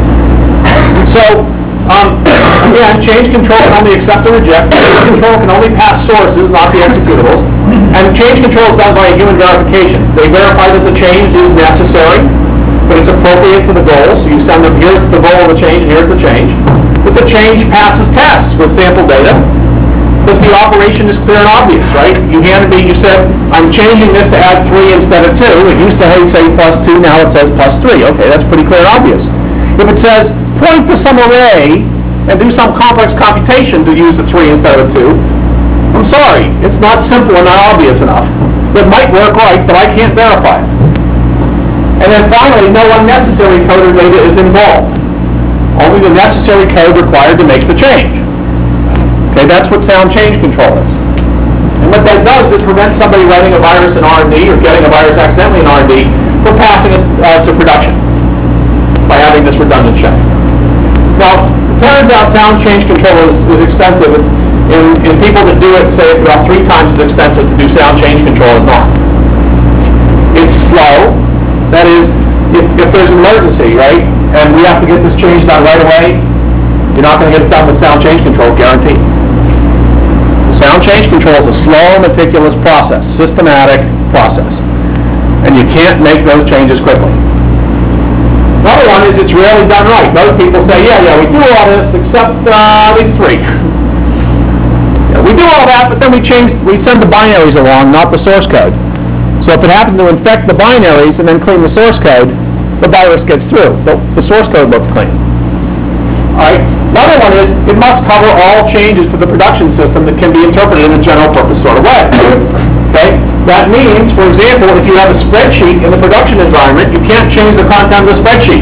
So, um, again, change control can only accept or reject. Change control can only pass sources, not the executables. And change control is done by a human verification. They verify that the change is necessary, but it's appropriate to the goal. So you send them, here's the goal of the change, and here's the change. That the change passes tests with sample data. That the operation is clear and obvious, right? You handed me, you said, I'm changing this to add three instead of two. It used to say plus two, now it says plus three. Okay, that's pretty clear and obvious. If it says, point to some array and do some complex computation to use the three instead of the two, I'm sorry, it's not simple and not obvious enough. It might work right, but I can't verify it. And then finally, no unnecessary code or data is involved. Only the necessary code required to make the change. Okay, that's what sound change control is. And what that does is it prevents somebody writing a virus in R and D or getting a virus accidentally in R and D from passing it uh, to production by having this redundant check. Now, it turns out sound change control is, is expensive. In, in people that do it, say it's about three times as expensive to do sound change control as not. It's slow. That is, if, if there's an emergency, right, and we have to get this change done right away, you're not going to get it done with sound change control, guaranteed. Sound change control is a slow, meticulous process, systematic process. And you can't make those changes quickly. Another one is it's rarely done right. Most people say, yeah, yeah, we do all this except uh, these three. Yeah, we do all that, but then we change, we send the binaries along, not the source code. So if it happens to infect the binaries and then clean the source code, the virus gets through. The, the source code looks clean. All right. Another one is it must cover all changes to the production system that can be interpreted in a general purpose sort of way. Okay? That means, for example, if you have a spreadsheet in the production environment, you can't change the content of the spreadsheet.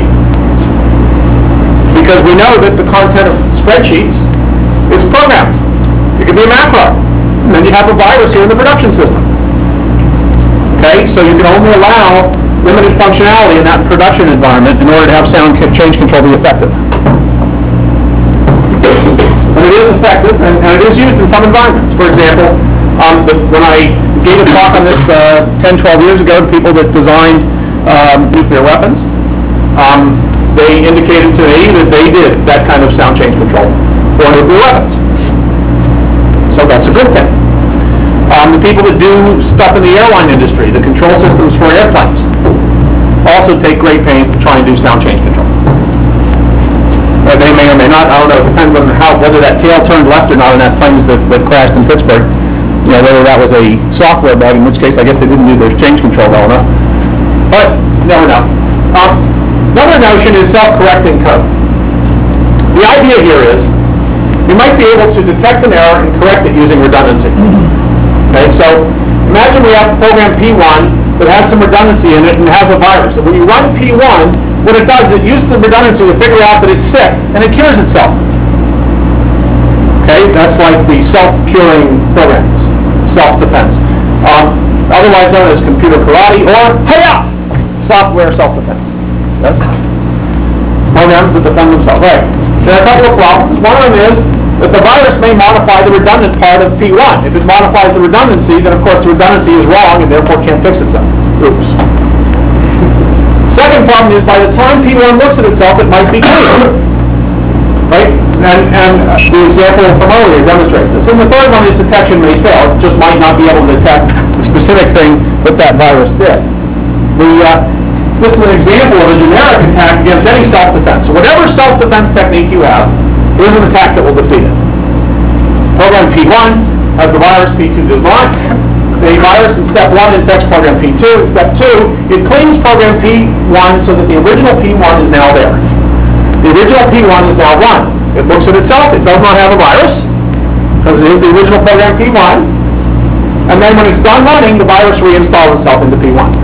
Because we know that the content of spreadsheets is programmed. It could be a macro. And then you have a virus here in the production system. Okay? So you can only allow limited functionality in that production environment in order to have sound change control be effective. But it is effective, and, and it is used in some environments. For example, um, the, when I gave a talk on this uh, ten, twelve years ago to people that designed um, nuclear weapons, um, they indicated to me that they did that kind of sound change control for nuclear weapons. So that's a good thing. Um, the people that do stuff in the airline industry, the control systems for airplanes, also take great pains to try and do sound change control. Uh, they may or may not, I don't know, it depends on how, whether that tail turned left or not on that plane that, that crashed in Pittsburgh. You know, whether that was a software bug, in which case I guess they didn't do their change control well enough. But, never know. Um, another notion is self-correcting code. The idea here is you might be able to detect an error and correct it using redundancy. Okay, so imagine we have program P one that has some redundancy in it and has a virus. And when you run P one, what it does is it uses the redundancy to figure out that it's sick, and it cures itself. Okay, that's like the self-curing programs, self-defense. Um, otherwise known as computer karate or hi-ya, software self-defense. Yes? Programs that defend themselves. Right. There are a couple of problems. One of them is that the virus may modify the redundant part of P one. If it modifies the redundancy, then of course the redundancy is wrong and therefore can't fix itself. Oops. Second problem is by the time P one looks at itself, it might be clean. And, and the example from earlier demonstrates this. And the third one is detection may fail. It just might not be able to detect the specific thing that that virus did. The, uh, this is an example of a generic attack against any self-defense. So whatever self-defense technique you have, here's an attack that will defeat it. Program P one has the virus, P two does not. The virus in step one infects program P two. In step two, it cleans program P one so that the original P one is now there. The original P one is now run. It looks at itself, it does not have a virus, because it is the original program P one, and then when it's done running, the virus reinstalls itself into P one.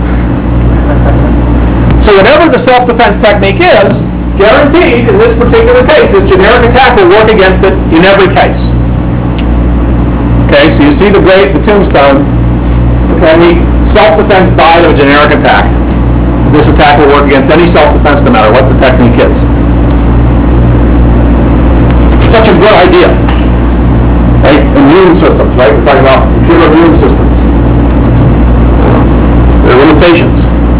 So whatever the self-defense technique is, guaranteed, in this particular case, this generic attack will work against it in every case. Okay, so you see the great, the tombstone, okay, self-defense died of a generic attack. This attack will work against any self-defense no matter what the technique is. Such a good idea, right? Immune systems, right? We're talking about computer immune systems. There are limitations.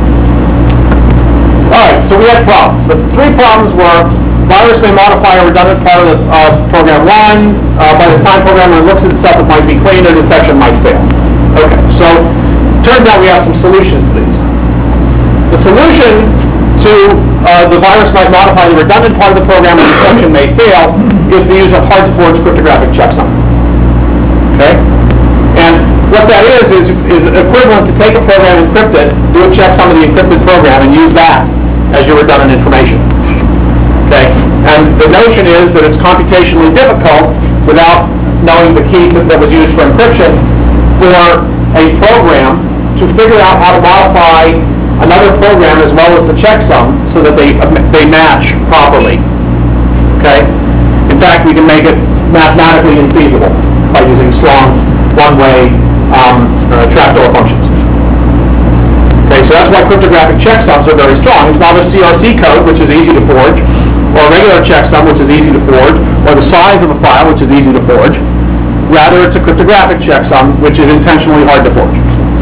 All right, so we had problems. The three problems were virus may modify a redundant part of the, uh, program one. Uh, by the time programmer looks at itself, it might be clean, or detection might fail. Okay, so turns out we have some solutions to these. The solution to uh, the virus might modify the redundant part of the program and detection may fail is the use of hard-to-forge cryptographic checksum. Okay? And what that is, is, is equivalent to take a program, encrypt it, do a checksum of the encrypted program, and use that as your redundant information. Okay? And the notion is that it's computationally difficult, without knowing the key that was used for encryption, for a program to figure out how to modify another program as well as the checksum so that they, they match properly. Okay? In fact, we can make it mathematically infeasible by using strong one-way um, uh, trapdoor functions. Okay, so that's why cryptographic checksums are very strong. It's not a C R C code, which is easy to forge, or a regular checksum, which is easy to forge, or the size of a file, which is easy to forge. Rather, it's a cryptographic checksum, which is intentionally hard to forge.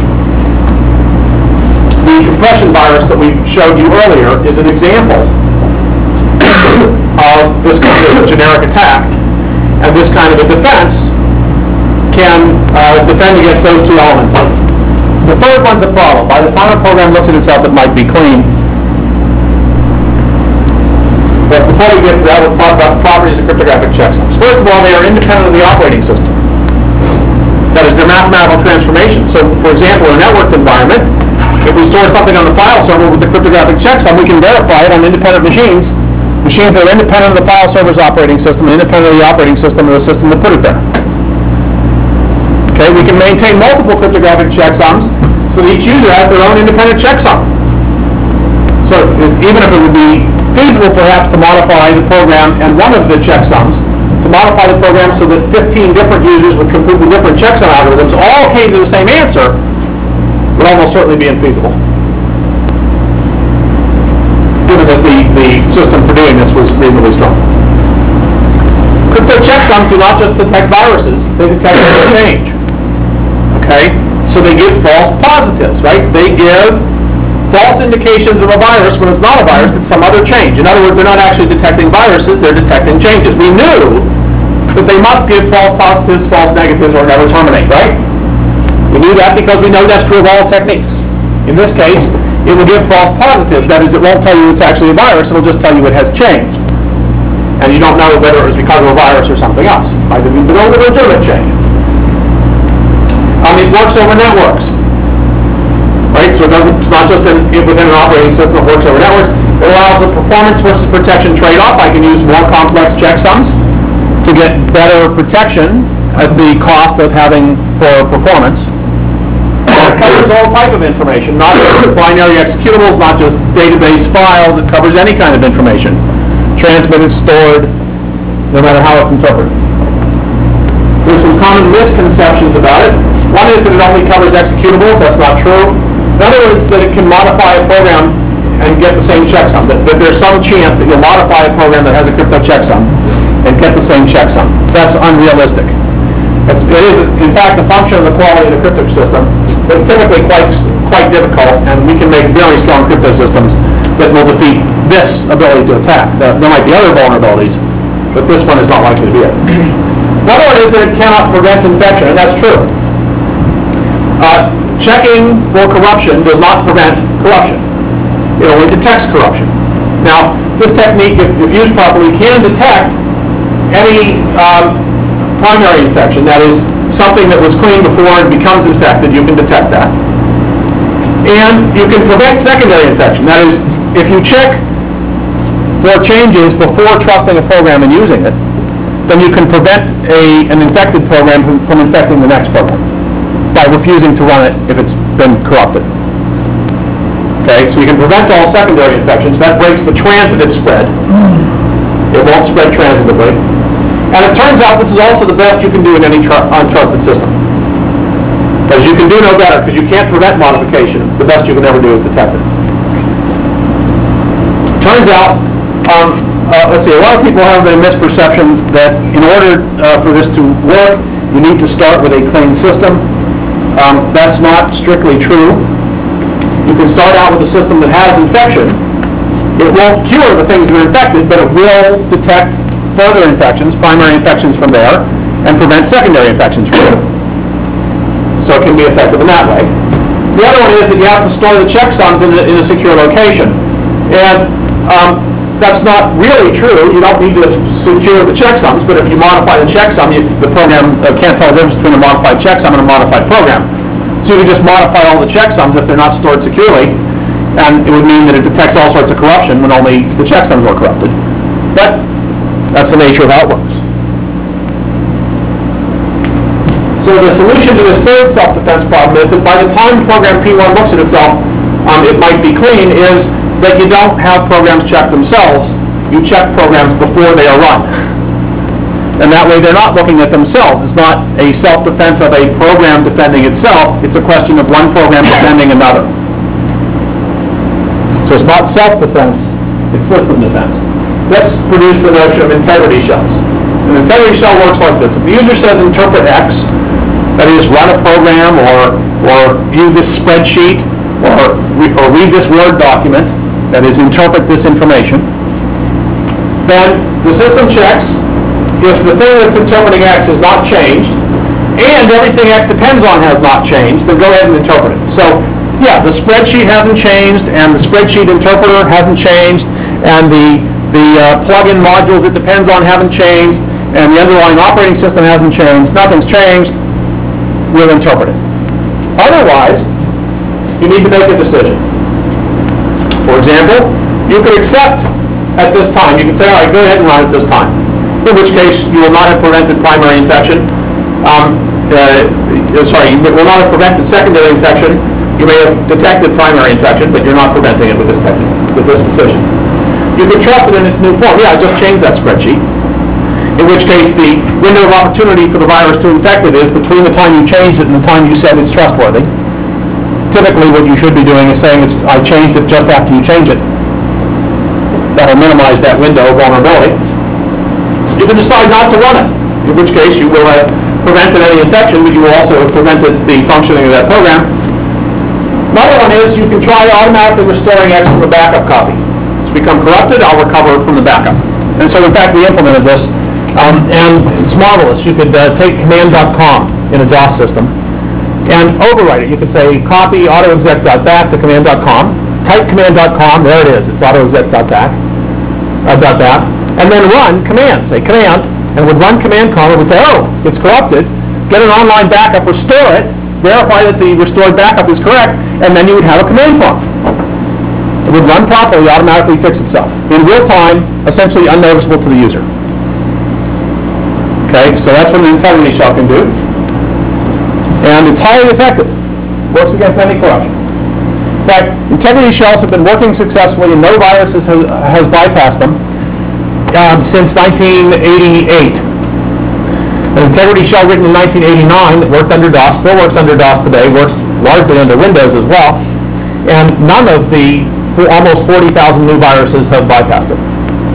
The compression virus that we showed you earlier is an example of this kind of generic attack, and this kind of a defense can uh, defend against those two elements. The third one's a problem. By the time a program looks at itself, it might be clean. But before we get to that, we'll talk about the properties of cryptographic checksums. First of all, they are independent of the operating system. That is, they're mathematical transformations. So, for example, in a networked environment, if we store something on the file server with the cryptographic checksum, we can verify it on independent machines, machines that are independent of the file server's operating system and independent of the operating system of the system that put it there. Okay, we can maintain multiple cryptographic checksums so that each user has their own independent checksum. So even if it would be feasible perhaps to modify the program and one of the checksums, to modify the program so that fifteen different users with completely different checksum algorithms all came to the same answer, would almost certainly be infeasible, given that the, the system for doing this was reasonably strong. Crypto checksums do not just detect viruses, they detect change. Okay? So they give false positives, right? They give false indications of a virus when it's not a virus, it's some other change. In other words, they're not actually detecting viruses, they're detecting changes. We knew that they must give false positives, false negatives, or never terminate, right? We knew that because we know that's true of all techniques. In this case, it will give false positives. That is, it won't tell you it's actually a virus, it'll just tell you it has changed. And you don't know whether it was because of a virus or something else. It might have been because of a legitimate change. Um, it works over networks. Right? So it doesn't, it's not just in, within an operating system, it works over networks. It allows a performance versus protection trade-off. I can use more complex checksums to get better protection at the cost of having poor performance. It covers all type of information, not just binary executables, not just database files. It covers any kind of information, transmitted, stored, no matter how it's interpreted. There's some common misconceptions about it. One is that it only covers executables. That's not true. Another is that it can modify a program and get the same checksum. That, that there's some chance that you'll modify a program that has a crypto checksum and get the same checksum. That's unrealistic. It's, it is, in fact, a function of the quality of the crypto system, but it's typically quite, quite difficult, and we can make very strong crypto systems that will defeat this ability to attack. There, there might be other vulnerabilities, but this one is not likely to be it. Another one is that it cannot prevent infection, and that's true. Uh, checking for corruption does not prevent corruption. It only detects corruption. Now, this technique, if, if used properly, can detect any um, primary infection, that is, something that was clean before it becomes infected, you can detect that. And you can prevent secondary infection. That is, if you check for changes before trusting a program and using it, then you can prevent a, an infected program from, from infecting the next program by refusing to run it if it's been corrupted. Okay, so you can prevent all secondary infections. That breaks the transitive spread. It won't spread transitively. And it turns out this is also the best you can do in any tr- untrusted system. Because you can do no better, because you can't prevent modification. The best you can ever do is detect it. Turns out, um, uh, let's see, a lot of people have a misperception that in order uh, for this to work, you need to start with a clean system. Um, that's not strictly true. You can start out with a system that has infection. It won't cure the things that are infected, but it will detect further infections, primary infections from there, and prevent secondary infections from there. So it can be effective in that way. The other one is that you have to store the checksums in a, in a secure location. And um, that's not really true. You don't need to secure the checksums, but if you modify the checksum, you, the program uh, can't tell the difference between a modified checksum and a modified program. So you can just modify all the checksums if they're not stored securely, and it would mean that it detects all sorts of corruption when only the checksums were corrupted. But that's the nature of how it works. So the solution to this third self-defense problem is that by the time program P one looks at itself, um, it might be clean, is that you don't have programs check themselves. You check programs before they are run. And that way they're not looking at themselves. It's not a self-defense of a program defending itself. It's a question of one program defending another. So it's not self-defense, it's system defense. Let's produce the notion of integrity shells. An integrity shell works like this. If the user says interpret X, that is, run a program or, or view this spreadsheet or, re- or read this Word document, that is, interpret this information, then the system checks if the thing that's interpreting X has not changed, and everything X depends on has not changed, then go ahead and interpret it. So, yeah, the spreadsheet hasn't changed, and the spreadsheet interpreter hasn't changed, and the, the uh, plug-in modules it depends on haven't changed, and the underlying operating system hasn't changed. Nothing's changed. We'll interpret it. Otherwise, you need to make a decision. For example, you could accept at this time. You can say, all right, go ahead and run at this time. In which case, you will not have prevented primary infection. Um, uh, sorry, you will not have prevented secondary infection. You may have detected primary infection, but you're not preventing it with this technique, with this decision. You can trust it in its new form. Yeah, I just changed that spreadsheet. In which case, the window of opportunity for the virus to infect it is between the time you changed it and the time you said it's trustworthy. Typically, what you should be doing is saying, it's, I changed it just after you change it. That'll minimize that window of vulnerability. You can decide not to run it, in which case you will have prevented any infection, but you will also have prevented the functioning of that program. Another one is you can try automatically restoring X from a backup copy. It's become corrupted, I'll recover it from the backup. And so, in fact, we implemented this, um, and it's marvelous. You could uh, take command dot com in a DOS system and overwrite it. You could say copy autoexec.back to command dot com, type command dot com, there it is, it's autoexec.back, uh, .bat, and then run command, say command, and would run command com, it would say, oh, it's corrupted, get an online backup, restore it, verify that the restored backup is correct, and then you would have a command prompt. It would run properly, automatically fix itself, in real time, essentially unnoticeable to the user. Okay, so that's what an integrity shell can do. And it's highly effective. Works against any corruption. In fact, integrity shells have been working successfully and no virus has, has bypassed them um, since nineteen eighty-eight. An integrity shell written in nineteen eighty-nine that worked under DOS, still works under DOS today, works largely under Windows as well, and none of the for almost forty thousand new viruses have bypassed it.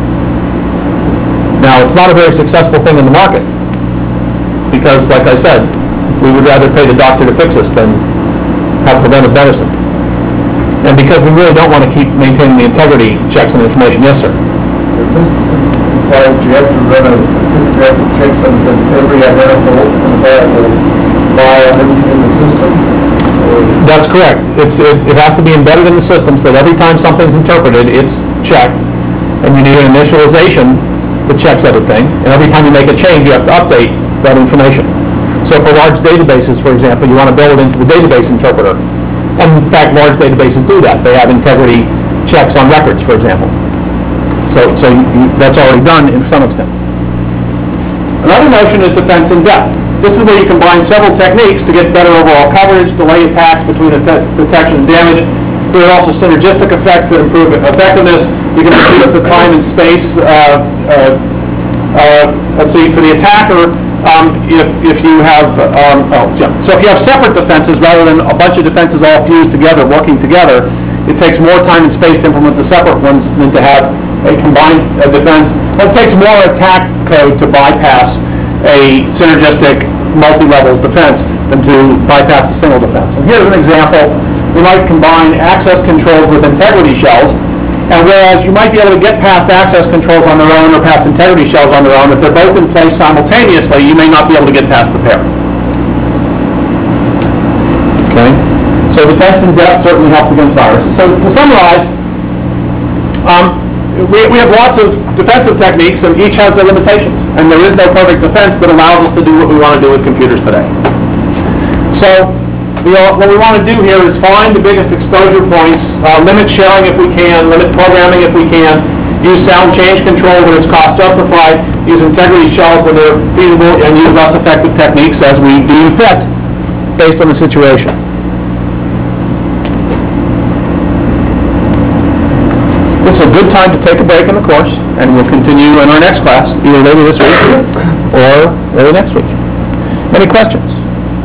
Now, it's not a very successful thing in the market because, like I said, we would rather pay the doctor to fix us than have preventive medicine. And because we really don't want to keep maintaining the integrity checks and information. Yes, sir? Does this required, you have to run a, you have to check something every identical compatible file in, in the system? Or- That's correct. It's, it, it has to be embedded in the system so that every time something's interpreted, it's checked. And you need an initialization that checks everything. And every time you make a change, you have to update that information. So for large databases, for example, you want to build it into the database interpreter. And in fact, large databases do that. They have integrity checks on records, for example. So, so you, you, that's already done in some extent. Another notion is defense in depth. This is where you combine several techniques to get better overall coverage, delay attacks between det- detection and damage. There are also synergistic effects that improve effectiveness. You can reduce the time and space. Uh, uh, uh, let's see, for the attacker, um, if, if you have, um, oh, yeah. So if you have separate defenses rather than a bunch of defenses all fused together, working together, it takes more time and space to implement the separate ones than to have a combined uh, defense. Well, it takes more attack code to bypass a synergistic multi-level defense than to bypass a single defense. And here's an example. We might combine access controls with integrity shells, and whereas you might be able to get past access controls on their own or past integrity shells on their own, if they're both in place simultaneously, you may not be able to get past the pair. Okay? So defense in depth certainly helps against viruses. So to summarize, um, we, we have lots of defensive techniques, and each has their limitations. And there is no perfect defense that allows us to do what we want to do with computers today. So we all, what we want to do here is find the biggest exposure points, uh, limit sharing if we can, limit programming if we can, use sound change control when it's cost justified, use integrity shells when they're feasible, and use less effective techniques as we deem fit based on the situation. This is a good time to take a break in the course, and we'll continue in our next class, either later this week or early next week. Any questions?